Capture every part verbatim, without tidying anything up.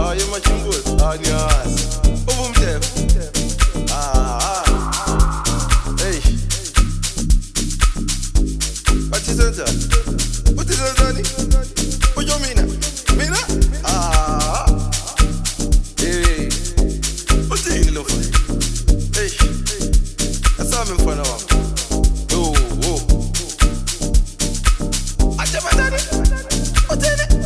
Ah, you machine boy. Ah, yes. Boom, Jeff. Ah, ah. Hey. What is that? What is that, Danny? What you mean? Mean that? Ah. Hey. What's the in the loaf? Hey. That's how I'm in front of him. Yo, whoa. I tell my daddy. What's in it?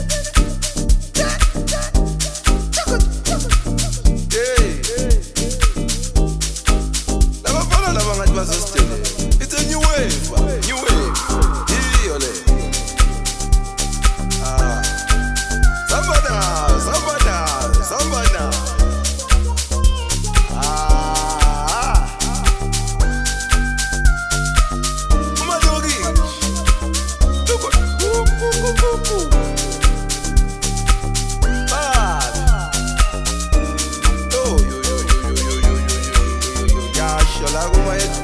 It's a new wave, new wave. Ah, somebody, somebody, somebody. Ah, my doggy. Look, ooh, ooh, ooh, ooh. Bad. Oh, yo, yo, yo, yo, yo, yo, yo, yo, yo, yeah, shall I go my head?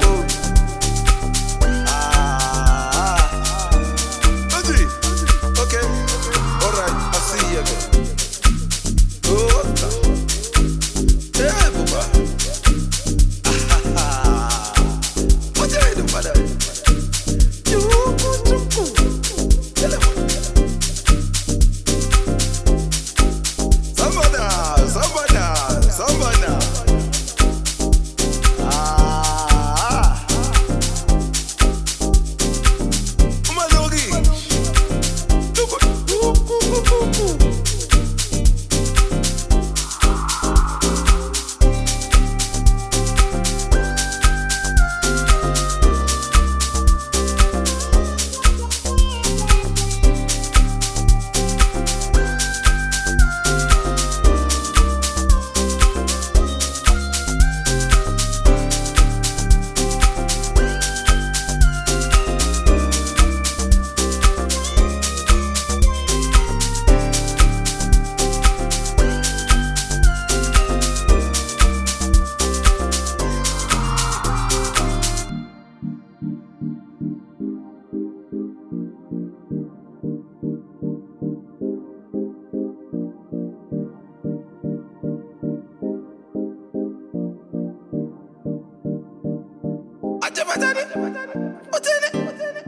What's in it?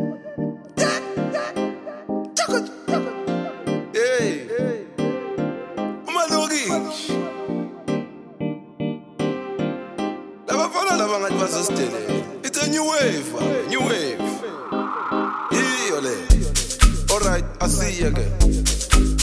Hey, my doggy. It's a new wave, new wave. All right, I see you again.